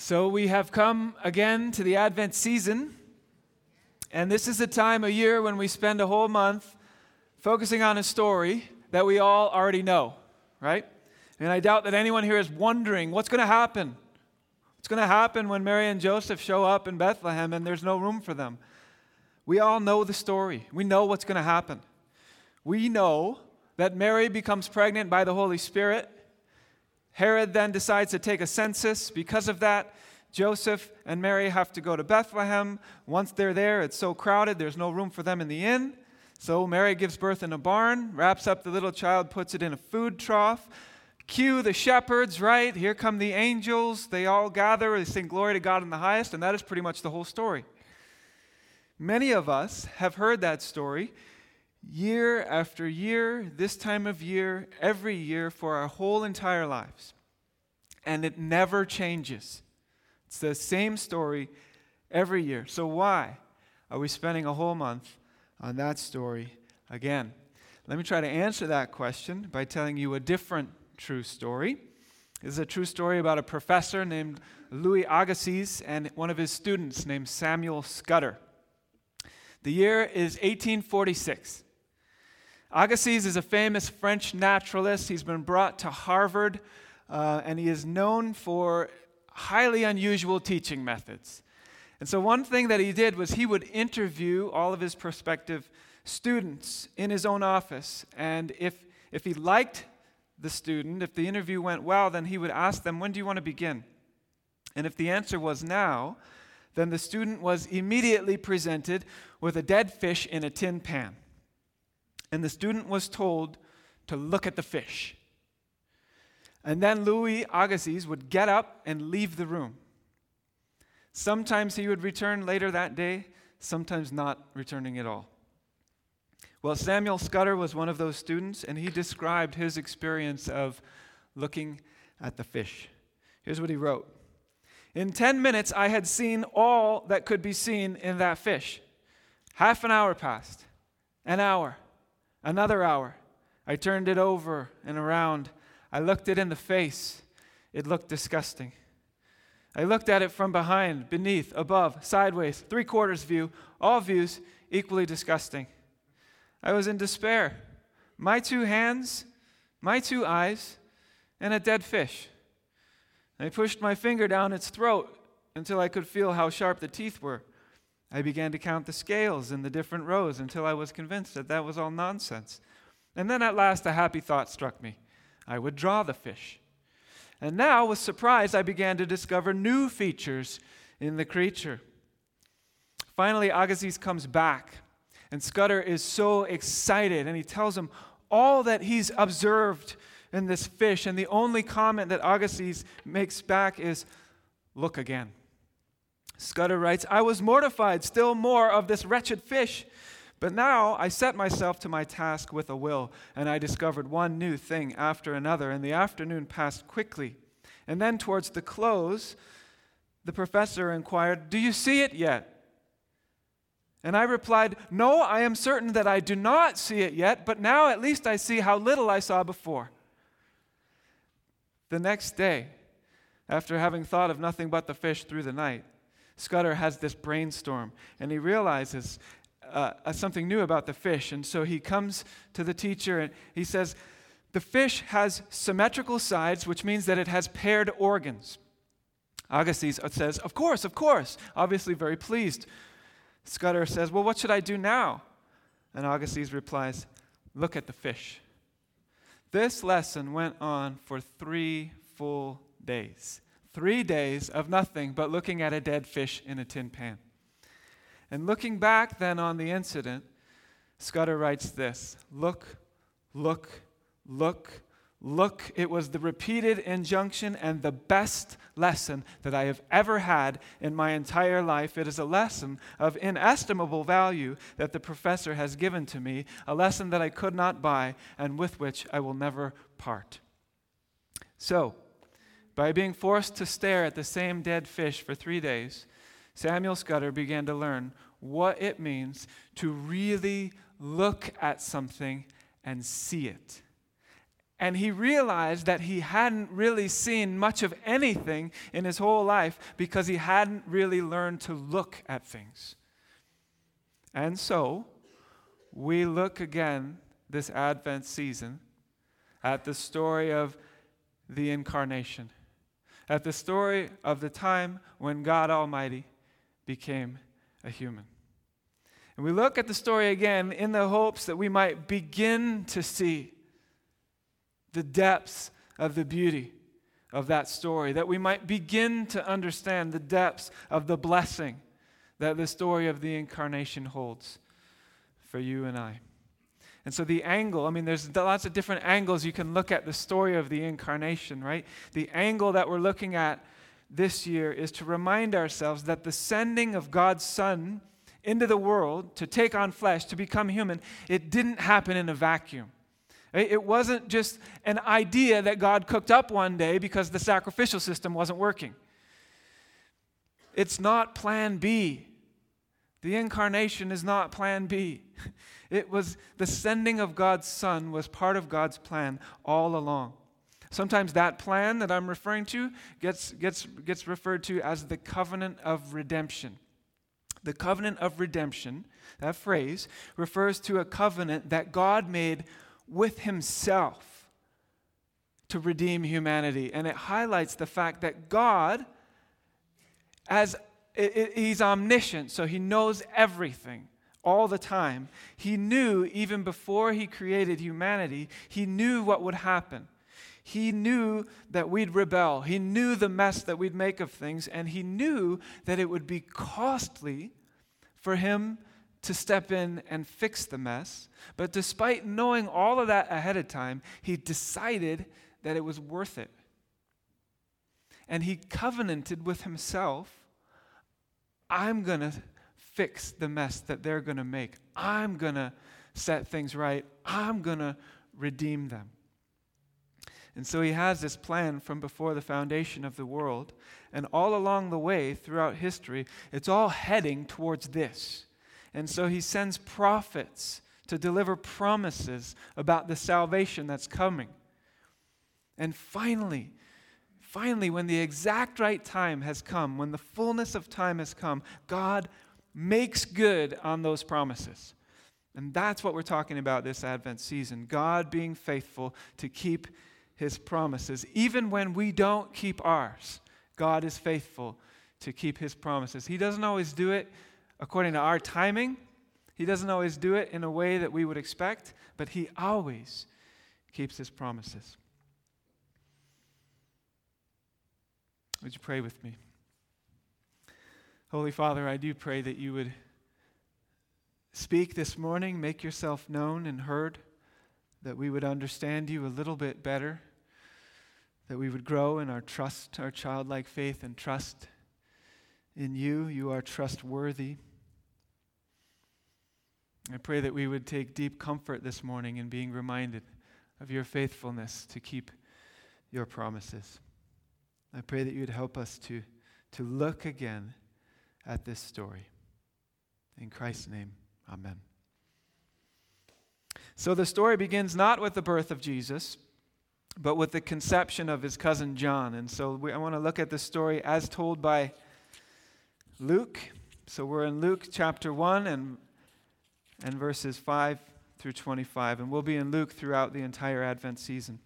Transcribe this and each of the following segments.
So we have come again to the Advent season, and this is a time of year when we spend a whole month focusing on a story that we all already know, right? And I doubt that anyone here is wondering what's going to happen. What's going to happen when Mary and Joseph show up in Bethlehem and there's no room for them? We all know the story. We know what's going to happen. We know that Mary becomes pregnant by the Holy Spirit. Herod then decides to take a census. Because of that, Joseph and Mary have to go to Bethlehem. Once they're there, it's so crowded, there's no room for them in the inn. So Mary gives birth in a barn, wraps up the little child, puts it in a food trough. Cue the shepherds, right? Here come the angels. They all gather. They sing glory to God in the highest, and that is pretty much the whole story. Many of us have heard that story year after year, this time of year, every year for our whole entire lives. And it never changes. It's the same story every year. So why are we spending a whole month on that story again? Let me try to answer that question by telling you a different true story. This is a true story about a professor named Louis Agassiz and one of his students named Samuel Scudder. The year is 1846. Agassiz is a famous French naturalist. He's been brought to Harvard, and he is known for highly unusual teaching methods. And so one thing that he did was he would interview all of his prospective students in his own office. And if he liked the student, if the interview went well, then he would ask them, when do you want to begin? And if the answer was now, then the student was immediately presented with a dead fish in a tin pan. And the student was told to look at the fish. And then Louis Agassiz would get up and leave the room. Sometimes he would return later that day, sometimes not returning at all. Well, Samuel Scudder was one of those students, and he described his experience of looking at the fish. Here's what he wrote. In 10 minutes, I had seen all that could be seen in that fish. Half an hour passed, an hour, another hour. I turned it over and around. I looked it in the face. It looked disgusting. I looked at it from behind, beneath, above, sideways, three-quarters view, all views equally disgusting. I was in despair. My two hands, my two eyes, and a dead fish. I pushed my finger down its throat until I could feel how sharp the teeth were. I began to count the scales in the different rows until I was convinced that that was all nonsense. And then at last a happy thought struck me. I would draw the fish. And now, with surprise, I began to discover new features in the creature. Finally, Agassiz comes back, and Scudder is so excited, and he tells him all that he's observed in this fish, and the only comment that Agassiz makes back is, "Look again." Scudder writes, I was mortified still more of this wretched fish, but now I set myself to my task with a will, and I discovered one new thing after another, and the afternoon passed quickly. And then towards the close, the professor inquired, "Do you see it yet?" And I replied, "No, I am certain that I do not see it yet, but now at least I see how little I saw before." The next day, after having thought of nothing but the fish through the night, Scudder has this brainstorm, and he realizes something new about the fish. And so he comes to the teacher, and he says, the fish has symmetrical sides, which means that it has paired organs. Agassiz says, of course, obviously very pleased. Scudder says, well, what should I do now? And Agassiz replies, look at the fish. This lesson went on for 3 full days. 3 days of nothing but looking at a dead fish in a tin pan. And looking back then on the incident, Scudder writes this, look, look, look, look. It was the repeated injunction and the best lesson that I have ever had in my entire life. It is a lesson of inestimable value that the professor has given to me, a lesson that I could not buy and with which I will never part. So, by being forced to stare at the same dead fish for 3 days, Samuel Scudder began to learn what it means to really look at something and see it. And he realized that he hadn't really seen much of anything in his whole life because he hadn't really learned to look at things. And so, we look again this Advent season at the story of the incarnation, at the story of the time when God Almighty became a human. And we look at the story again in the hopes that we might begin to see the depths of the beauty of that story, that we might begin to understand the depths of the blessing that the story of the incarnation holds for you and I. And so the angle, there's lots of different angles you can look at the story of the incarnation, right? The angle that we're looking at this year is to remind ourselves that the sending of God's Son into the world to take on flesh, to become human, it didn't happen in a vacuum. Right? It wasn't just an idea that God cooked up one day because the sacrificial system wasn't working. It's not plan B. The incarnation is not plan B. It was the sending of God's Son was part of God's plan all along. Sometimes that plan that I'm referring to gets referred to as the covenant of redemption. The covenant of redemption, that phrase, refers to a covenant that God made with himself to redeem humanity. And it highlights the fact that God, he's omniscient, so he knows everything all the time. He knew even before he created humanity, he knew what would happen. He knew that we'd rebel. He knew the mess that we'd make of things, and he knew that it would be costly for him to step in and fix the mess. But despite knowing all of that ahead of time, he decided that it was worth it. And he covenanted with himself, I'm going to fix the mess that they're going to make. I'm going to set things right. I'm going to redeem them. And so he has this plan from before the foundation of the world. And all along the way, throughout history, it's all heading towards this. And so he sends prophets to deliver promises about the salvation that's coming. And finally, when the exact right time has come, when the fullness of time has come, God makes good on those promises. And that's what we're talking about this Advent season. God being faithful to keep his promises. Even when we don't keep ours, God is faithful to keep his promises. He doesn't always do it according to our timing. He doesn't always do it in a way that we would expect, but he always keeps his promises. Would you pray with me? Holy Father, I do pray that you would speak this morning, make yourself known and heard, that we would understand you a little bit better, that we would grow in our trust, our childlike faith and trust in you. You are trustworthy. I pray that we would take deep comfort this morning in being reminded of your faithfulness to keep your promises. I pray that you would help us to look again at this story. In Christ's name, amen. So the story begins not with the birth of Jesus, but with the conception of his cousin John. And so I want to look at the story as told by Luke. So we're in Luke chapter 1 and verses 5 through 25. And we'll be in Luke throughout the entire Advent season.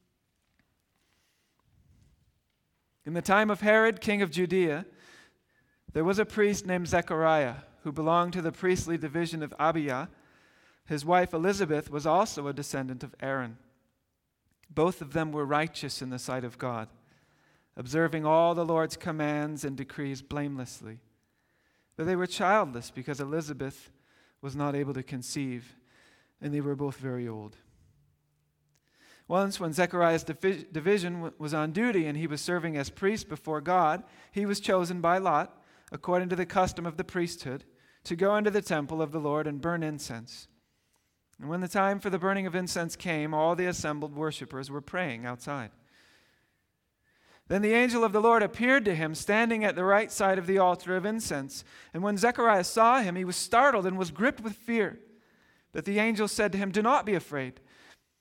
In the time of Herod, king of Judea, there was a priest named Zechariah who belonged to the priestly division of Abijah. His wife Elizabeth was also a descendant of Aaron. Both of them were righteous in the sight of God, observing all the Lord's commands and decrees blamelessly. But they were childless because Elizabeth was not able to conceive, and they were both very old. Once, when Zechariah's division was on duty and he was serving as priest before God, he was chosen by Lot, according to the custom of the priesthood, to go into the temple of the Lord and burn incense. And when the time for the burning of incense came, all the assembled worshipers were praying outside. Then the angel of the Lord appeared to him, standing at the right side of the altar of incense. And when Zechariah saw him, he was startled and was gripped with fear. But the angel said to him, "Do not be afraid.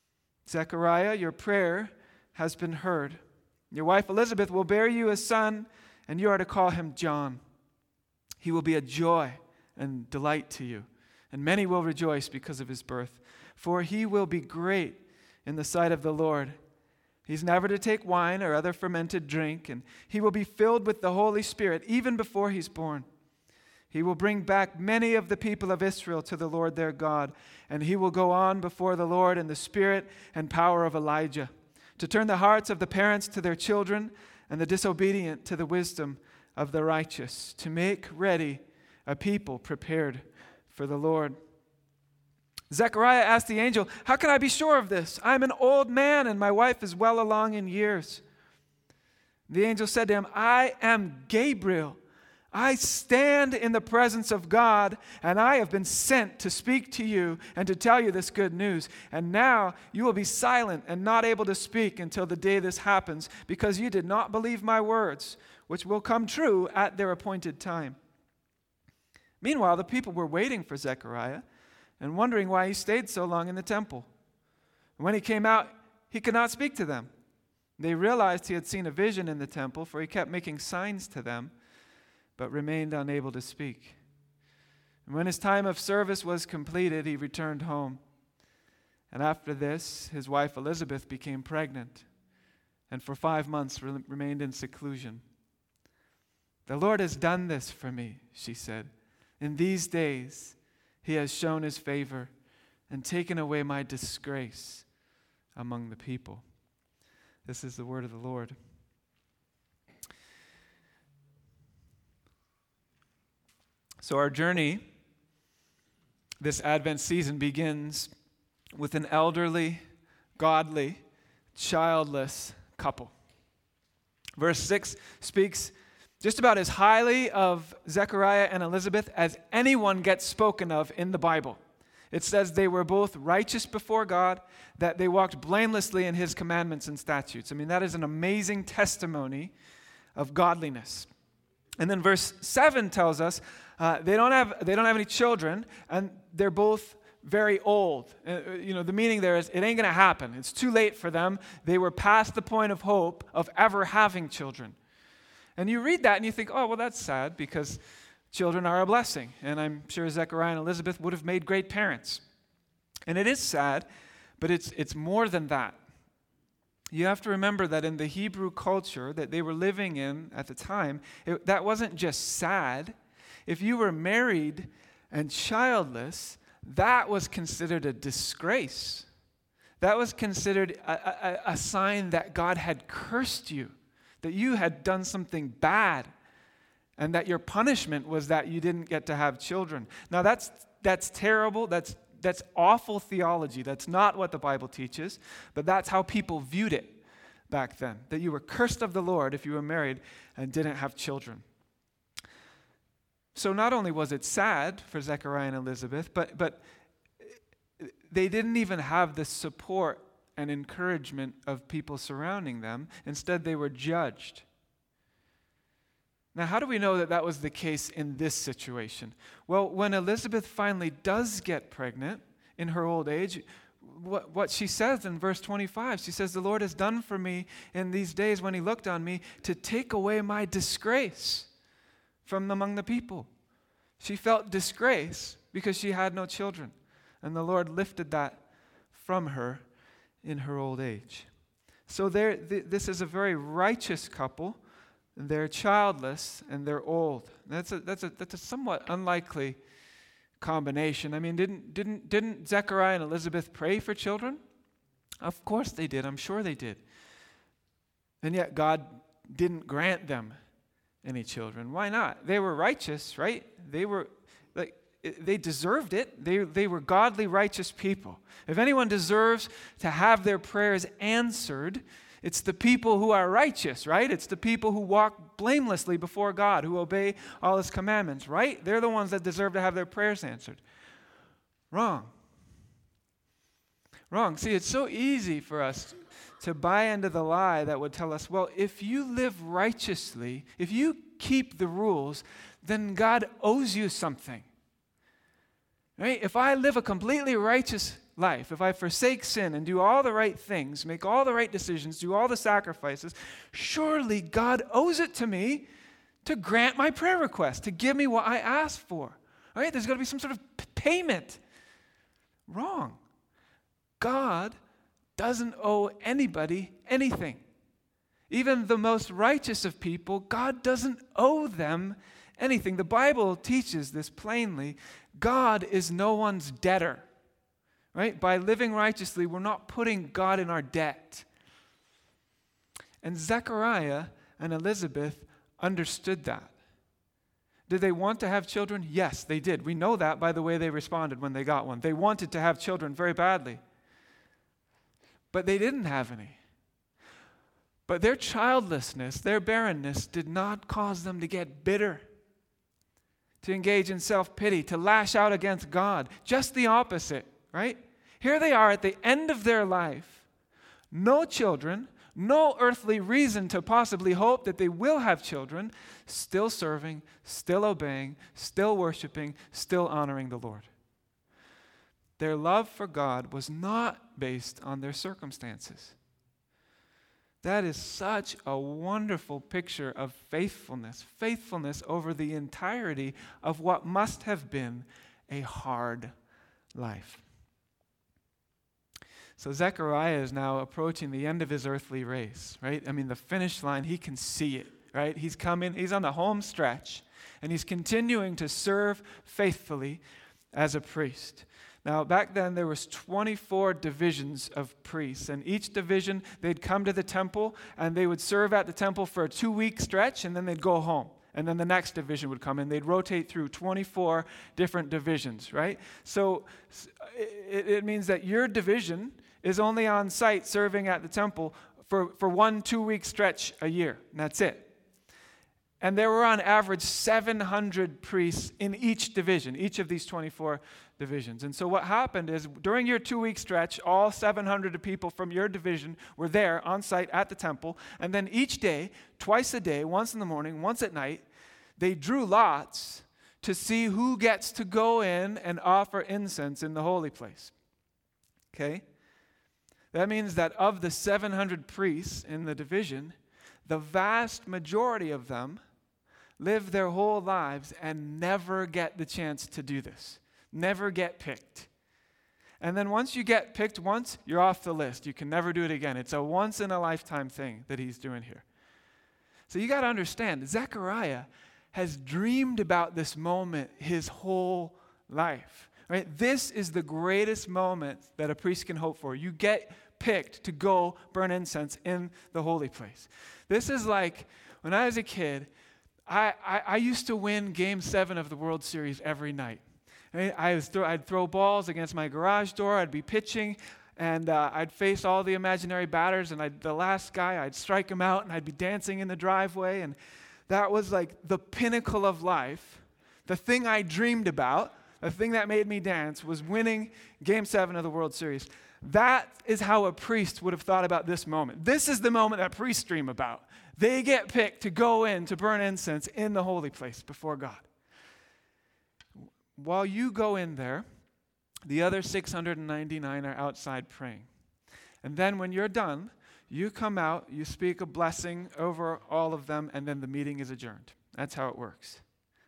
Zechariah, your prayer has been heard. Your wife Elizabeth will bear you a son, and you are to call him John. He will be a joy and delight to you, and many will rejoice because of his birth. For he will be great in the sight of the Lord. He's never to take wine or other fermented drink, and he will be filled with the Holy Spirit even before he's born. He will bring back many of the people of Israel to the Lord their God, and he will go on before the Lord in the spirit and power of Elijah, to turn the hearts of the parents to their children and the disobedient to the wisdom of the righteous, to make ready a people prepared for the Lord. Zechariah asked the angel, "How can I be sure of this? I'm an old man and my wife is well along in years." The angel said to him, "I am Gabriel. I stand in the presence of God, and I have been sent to speak to you and to tell you this good news. And now you will be silent and not able to speak until the day this happens, because you did not believe my words, which will come true at their appointed time." Meanwhile, the people were waiting for Zechariah and wondering why he stayed so long in the temple. When he came out, he could not speak to them. They realized he had seen a vision in the temple, for he kept making signs to them, but remained unable to speak. And when his time of service was completed, he returned home. And after this, his wife Elizabeth became pregnant, and for 5 months remained in seclusion. "The Lord has done this for me," she said. "In these days, he has shown his favor and taken away my disgrace among the people." This is the word of the Lord. So our journey this Advent season begins with an elderly, godly, childless couple. Verse 6 speaks just about as highly of Zechariah and Elizabeth as anyone gets spoken of in the Bible. It says they were both righteous before God, that they walked blamelessly in his commandments and statutes. I mean, that is an amazing testimony of godliness. And then verse 7 tells us they don't have any children, and they're both very old. The meaning there is it ain't going to happen. It's too late for them. They were past the point of hope of ever having children. And you read that and you think, oh, well, that's sad because children are a blessing. And I'm sure Zechariah and Elizabeth would have made great parents. And it is sad, but it's more than that. You have to remember that in the Hebrew culture that they were living in at the time, that wasn't just sad. If you were married and childless, that was considered a disgrace. That was considered a sign that God had cursed you, that you had done something bad, and that your punishment was that you didn't get to have children. Now that's terrible. That's awful theology. That's not what the Bible teaches, but that's how people viewed it back then, that you were cursed of the Lord if you were married and didn't have children. So not only was it sad for Zechariah and Elizabeth, but they didn't even have the support and encouragement of people surrounding them. Instead, they were judged. Now, how do we know that that was the case in this situation? Well, when Elizabeth finally does get pregnant in her old age, what she says in verse 25, she says, "The Lord has done for me in these days when he looked on me to take away my disgrace from among the people." She felt disgrace because she had no children, and the Lord lifted that from her in her old age. So this is a very righteous couple. They're childless and they're old. That's a somewhat unlikely combination. I mean, didn't Zechariah and Elizabeth pray for children? Of course they did. I'm sure they did. And yet God didn't grant them any children. Why not? They were righteous, right? They deserved it. They were godly, righteous people. If anyone deserves to have their prayers answered, it's the people who are righteous, right? It's the people who walk blamelessly before God, who obey all his commandments, right? They're the ones that deserve to have their prayers answered. Wrong. See, it's so easy for us to buy into the lie that would tell us, well, if you live righteously, if you keep the rules, then God owes you something. Right? If I live a completely righteous life, if I forsake sin and do all the right things, make all the right decisions, do all the sacrifices, surely God owes it to me to grant my prayer request, to give me what I ask for. Right? There's got to be some sort of payment. Wrong. God doesn't owe anybody anything. Even the most righteous of people, God doesn't owe them anything. The Bible teaches this plainly. God is no one's debtor. Right? By living righteously, we're not putting God in our debt. And Zechariah and Elizabeth understood that. Did they want to have children? Yes, they did. We know that by the way they responded when they got one. They wanted to have children very badly. But they didn't have any. But their childlessness, their barrenness, did not cause them to get bitter, to engage in self-pity, to lash out against God. Just the opposite, right? Here they are at the end of their life, no children, no earthly reason to possibly hope that they will have children, still serving, still obeying, still worshiping, still honoring the Lord. Their love for God was not based on their circumstances. That is such a wonderful picture of faithfulness. Faithfulness over the entirety of what must have been a hard life. So Zechariah is now approaching the end of his earthly race, right? I mean, the finish line, he can see it, right? He's coming, he's on the home stretch, and he's continuing to serve faithfully as a priest. Now, back then, there was 24 divisions of priests, and each division, they'd come to the temple, and they would serve at the temple for a 2-week stretch, and then they'd go home. And then the next division would come, and they'd rotate through 24 different divisions, right? So it means that your division is only on site serving at the temple for 1 2-week stretch a year, and that's it. And there were on average 700 priests in each division, each of these 24 divisions. And so what happened is during your 2-week stretch, all 700 people from your division were there on site at the temple. And then each day, twice a day, once in the morning, once at night, they drew lots to see who gets to go in and offer incense in the holy place. Okay? That means that of the 700 priests in the division, the vast majority of them live their whole lives and never get the chance to do this. Never get picked. And then once you get picked once, you're off the list. You can never do it again. It's a once-in-a-lifetime thing that he's doing here. So you got to understand, Zechariah has dreamed about this moment his whole life. Right? This is the greatest moment that a priest can hope for. You get picked to go burn incense in the holy place. This is like when I was a kid, I used to win Game 7 of the World Series every night. I'd throw balls against my garage door. I'd be pitching, and I'd face all the imaginary batters, and the last guy, I'd strike him out, and I'd be dancing in the driveway. And that was like the pinnacle of life. The thing I dreamed about, the thing that made me dance, was winning Game 7 of the World Series. That is how a priest would have thought about this moment. This is the moment that priests dream about. They get picked to go in to burn incense in the holy place before God. While you go in there, the other 699 are outside praying. And then when you're done, you come out, you speak a blessing over all of them, and then the meeting is adjourned. That's how it works.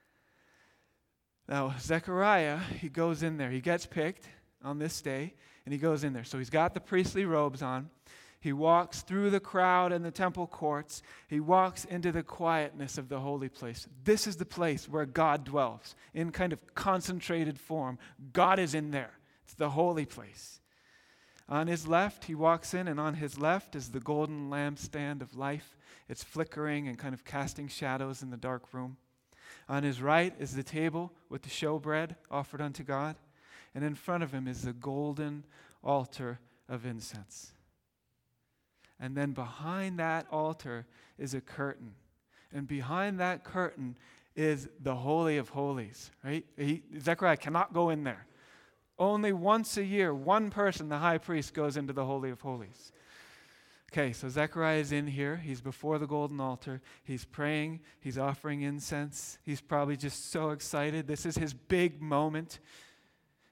Now, Zechariah, he goes in there. He gets picked on this day, and he goes in there. So he's got the priestly robes on. He walks through the crowd and the temple courts. He walks into the quietness of the holy place. This is the place where God dwells in kind of concentrated form. God is in there. It's the holy place. On his left, he walks in, and on his left is the golden lampstand of life. It's flickering and kind of casting shadows in the dark room. On his right is the table with the showbread offered unto God. And in front of him is the golden altar of incense. And then behind that altar is a curtain. And behind that curtain is the Holy of Holies, right? Zechariah cannot go in there. Only once a year, one person, the high priest, goes into the Holy of Holies. Okay, so Zechariah is in here. He's before the golden altar. He's praying. He's offering incense. He's probably just so excited. This is his big moment.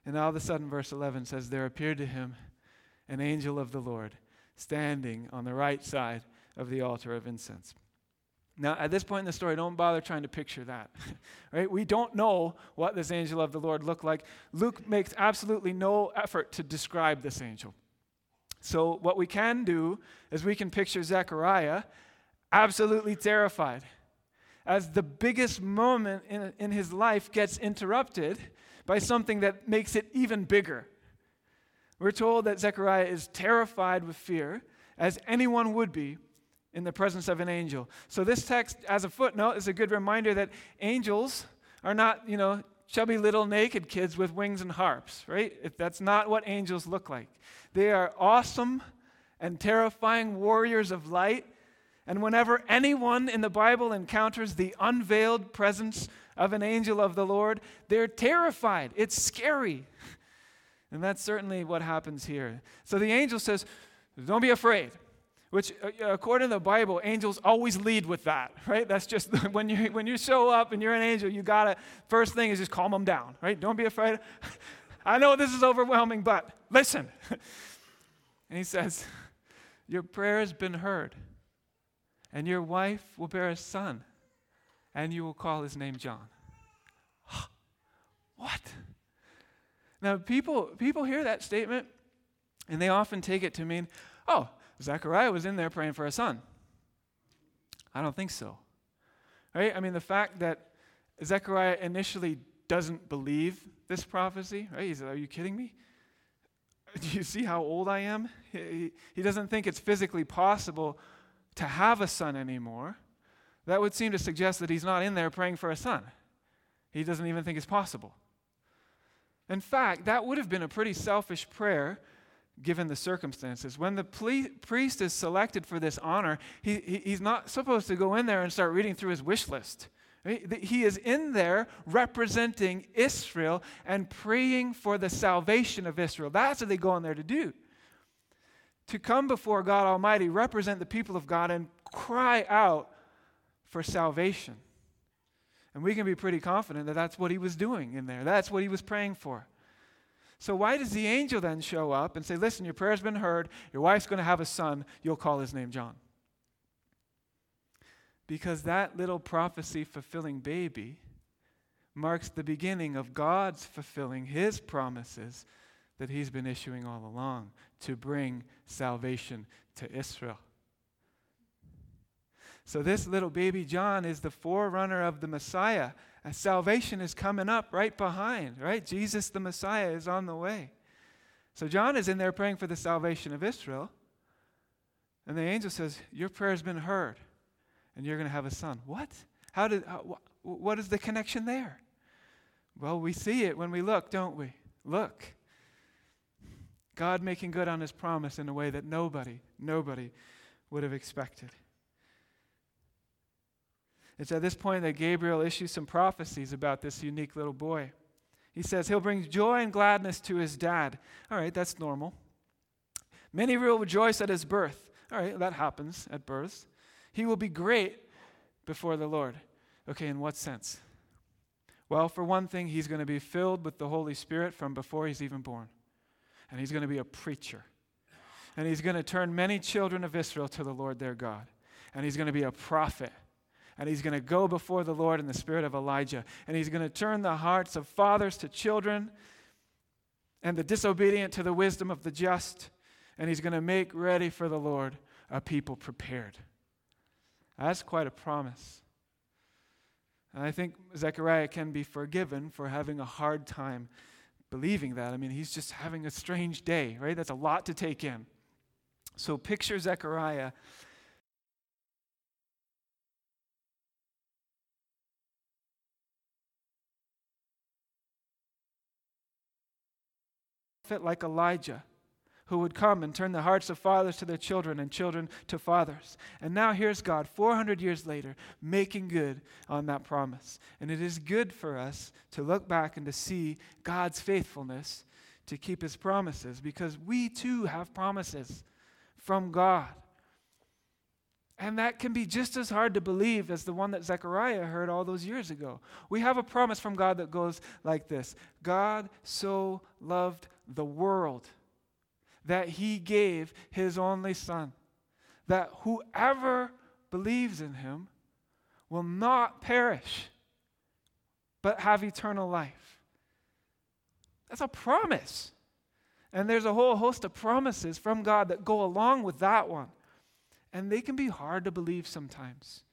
And all of a sudden, verse 11 says, there appeared to him an angel of the Lord standing on the right side of the altar of incense. Now, at this point in the story, don't bother trying to picture that. Right? We don't know what this angel of the Lord looked like. Luke makes absolutely no effort to describe this angel. So what we can do is we can picture Zechariah absolutely terrified as the biggest moment in his life gets interrupted by something that makes it even bigger. We're told that Zechariah is terrified with fear, as anyone would be in the presence of an angel. So this text, as a footnote, is a good reminder that angels are not, chubby little naked kids with wings and harps, right? That's not what angels look like. They are awesome and terrifying warriors of light. And whenever anyone in the Bible encounters the unveiled presence of an angel of the Lord, they're terrified. It's scary. And that's certainly what happens here. So the angel says, don't be afraid. Which, according to the Bible, angels always lead with that, right? That's just, when you show up and you're an angel, first thing is just calm them down, right? Don't be afraid. I know this is overwhelming, but listen. And he says, your prayer has been heard, and your wife will bear a son, and you will call his name John. What? Now, people hear that statement, and they often take it to mean, oh, Zechariah was in there praying for a son. I don't think so. Right? I mean, the fact that Zechariah initially doesn't believe this prophecy, right? He said, are you kidding me? Do you see how old I am? He doesn't think it's physically possible to have a son anymore. That would seem to suggest that he's not in there praying for a son. He doesn't even think it's possible. In fact, that would have been a pretty selfish prayer given the circumstances. When the priest is selected for this honor, he's not supposed to go in there and start reading through his wish list. Right? He is in there representing Israel and praying for the salvation of Israel. That's what they go in there to do. To come before God Almighty, represent the people of God, and cry out for salvation. And we can be pretty confident that that's what he was doing in there. That's what he was praying for. So why does the angel then show up and say, listen, your prayer's been heard, your wife's going to have a son, you'll call his name John? Because that little prophecy-fulfilling baby marks the beginning of God's fulfilling his promises that he's been issuing all along to bring salvation to Israel. So this little baby John is the forerunner of the Messiah. And salvation is coming up right behind, right? Jesus the Messiah is on the way. So John is in there praying for the salvation of Israel. And the angel says, your prayer has been heard, and you're going to have a son. What? What is the connection there? Well, we see it when we look, don't we? Look. God making good on his promise in a way that nobody would have expected. It's at this point that Gabriel issues some prophecies about this unique little boy. He says he'll bring joy and gladness to his dad. All right, that's normal. Many will rejoice at his birth. All right, that happens at births. He will be great before the Lord. Okay, in what sense? Well, for one thing, he's going to be filled with the Holy Spirit from before he's even born. And he's going to be a preacher. And he's going to turn many children of Israel to the Lord their God. And he's going to be a prophet. And he's going to go before the Lord in the spirit of Elijah. And he's going to turn the hearts of fathers to children and the disobedient to the wisdom of the just. And he's going to make ready for the Lord a people prepared. That's quite a promise. And I think Zechariah can be forgiven for having a hard time believing that. I mean, he's just having a strange day, right? That's a lot to take in. So picture Zechariah like Elijah, who would come and turn the hearts of fathers to their children and children to fathers. And now here's God, 400 years later, making good on that promise. And it is good for us to look back and to see God's faithfulness to keep his promises, because we too have promises from God. And that can be just as hard to believe as the one that Zechariah heard all those years ago. We have a promise from God that goes like this: God so loved the world that he gave his only Son, that whoever believes in him will not perish, but have eternal life. That's a promise. And there's a whole host of promises from God that go along with that one. And they can be hard to believe sometimes.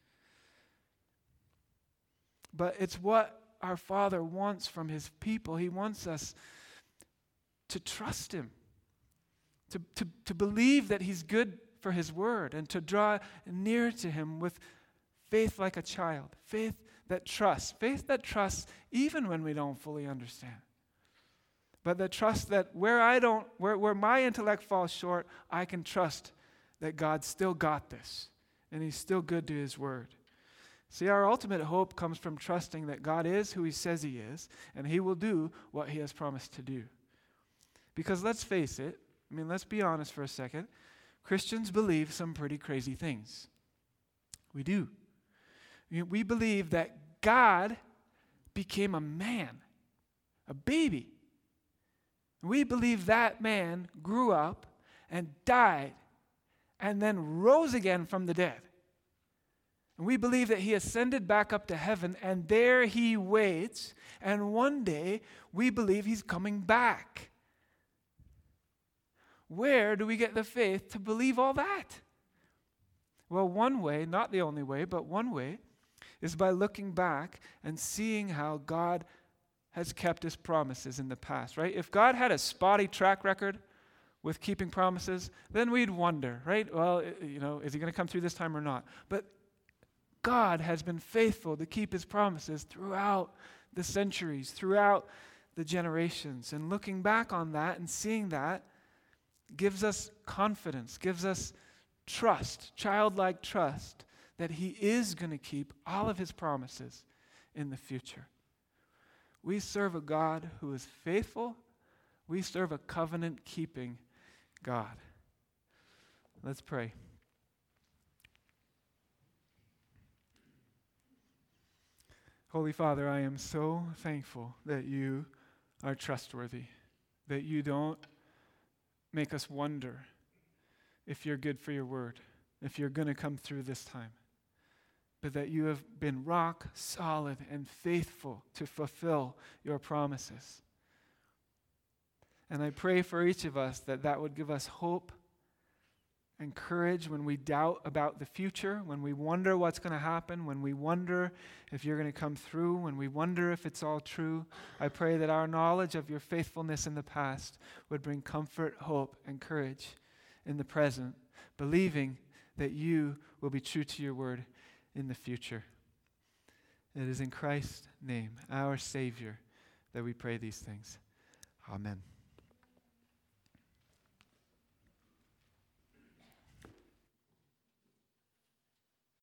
But it's what our Father wants from his people. He wants us to trust him, to believe that he's good for his word, and to draw near to him with faith like a child, faith that trusts even when we don't fully understand. But the trust that where my intellect falls short, I can trust that God still got this, and he's still good to his word. See, our ultimate hope comes from trusting that God is who he says he is, and he will do what he has promised to do. Because let's face it, let's be honest for a second, Christians believe some pretty crazy things. We do. We believe that God became a man, a baby. We believe that man grew up and died and then rose again from the dead. And we believe that he ascended back up to heaven, and there he waits, and one day we believe he's coming back. Where do we get the faith to believe all that? Well, one way, not the only way, but one way, is by looking back and seeing how God has kept his promises in the past, right? If God had a spotty track record with keeping promises, then we'd wonder, right? Well, is he going to come through this time or not? But God has been faithful to keep his promises throughout the centuries, throughout the generations. And looking back on that and seeing that gives us confidence, gives us trust, childlike trust, that he is going to keep all of his promises in the future. We serve a God who is faithful. We serve a covenant-keeping God. Let's pray. Holy Father, I am so thankful that you are trustworthy, that you don't make us wonder if you're good for your word, if you're going to come through this time, but that you have been rock solid and faithful to fulfill your promises. And I pray for each of us that would give us hope and courage when we doubt about the future, when we wonder what's going to happen, when we wonder if you're going to come through, when we wonder if it's all true. I pray that our knowledge of your faithfulness in the past would bring comfort, hope, and courage in the present, believing that you will be true to your word in the future. It is in Christ's name, our Savior, that we pray these things. Amen.